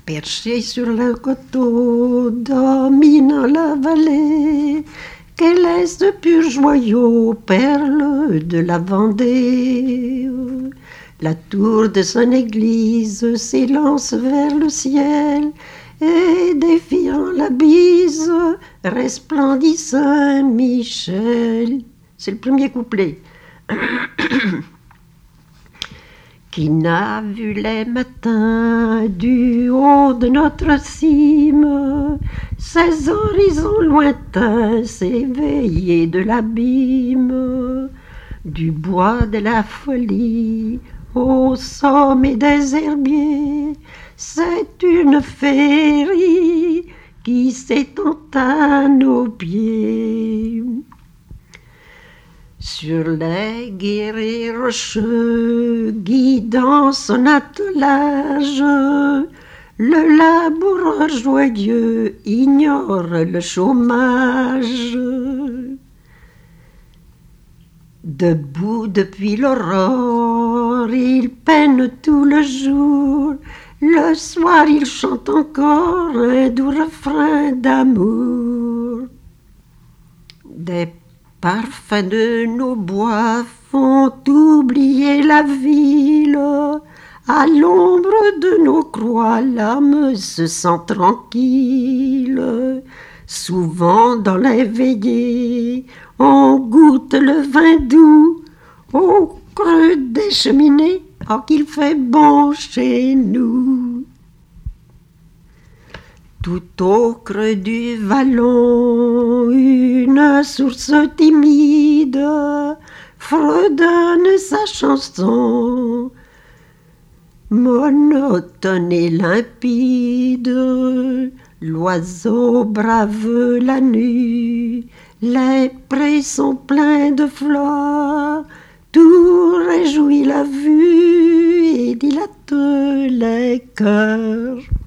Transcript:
Perché sur le coteau dominant la vallée, quel est ce pur joyau, perle de la Vendée? La tour de son église s'élance vers le ciel, et défiant la bise, resplendit Saint-Michel. C'est le premier couplet. Qui n'a vu les matins du haut de notre cime ces horizons lointains s'éveiller de l'abîme du bois de la folie au sommet des herbiers? C'est une féerie qui s'étend à nos pieds. Sur les guérets rocheux guidant son attelage, le laboureur joyeux ignore le chômage. Debout depuis l'aurore, il peine tout le jour. Le soir, il chante encore un doux refrain d'amour. Des parfums de nos bois font oublier la ville. À l'ombre de nos croix, l'âme se sent tranquille. Souvent dans les veillées, on goûte le vin doux au creux des cheminées. Oh, qu'il fait bon chez nous! Tout au creux du vallon, une source timide fredonne sa chanson, monotone et limpide. L'oiseau brave la nuit, les prés sont pleins de fleurs, tout réjouit la vue et dilate les cœurs.